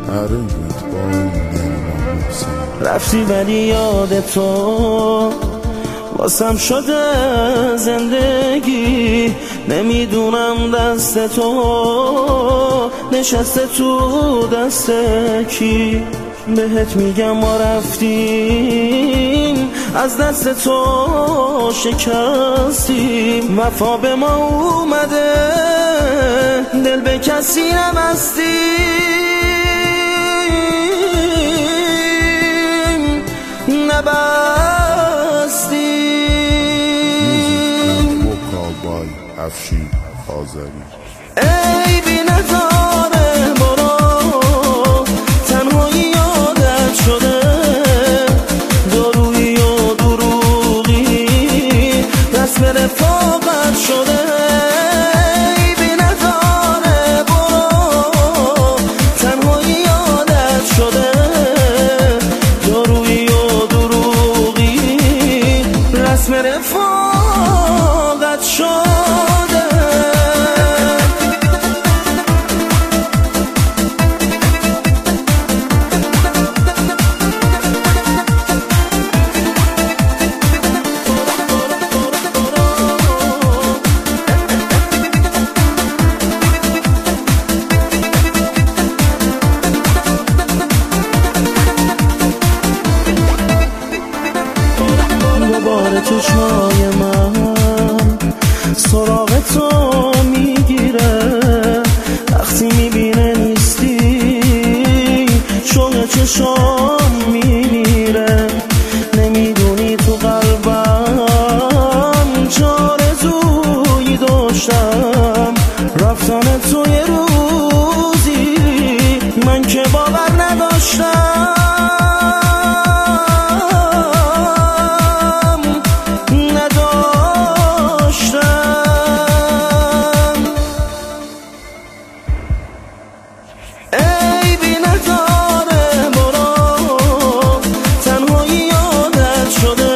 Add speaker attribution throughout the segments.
Speaker 1: رفتی ولی یاد تو واسم شده زندگی، نمیدونم دست تو نشسته تو دست کی. بهت میگم ما رفتیم از دست تو شکستیم، وفا به ما اومده دل به کسی نبستیم،
Speaker 2: افشین آذری.
Speaker 1: ای بی نداره برو، تنهایی یادت شده، درویی و دروغی رسم رفاقت شده. ای بی نداره برو، تنهایی یادت شده، درویی و دروغی رسم رفاقت شده. دوباره چشمای من سراغ تو میگیره، وقتی میبینه نیستی شوق چشام میمیره. نمیدونی تو قلبم چه آرزویی داشتم، رفتن تو یه روزی من که باور نداشتم. ای بی نداره برو، تنهایی یادت شده،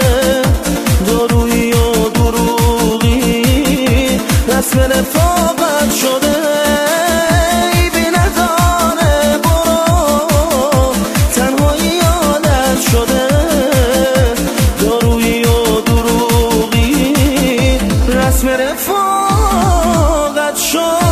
Speaker 1: درویی و دروغی رسم رفاقت شده. ای بی نداره برو، تنهایی یادت شده، درویی و دروغی رسم رفاقت شده.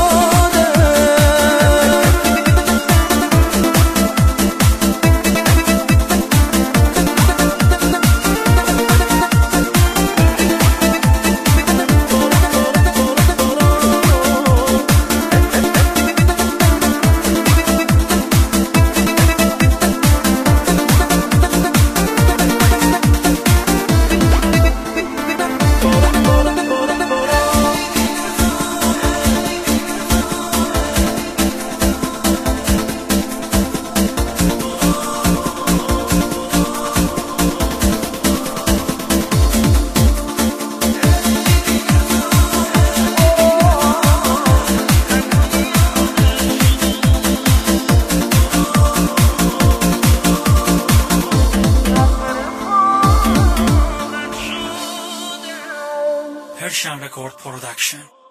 Speaker 3: Persian Record Production.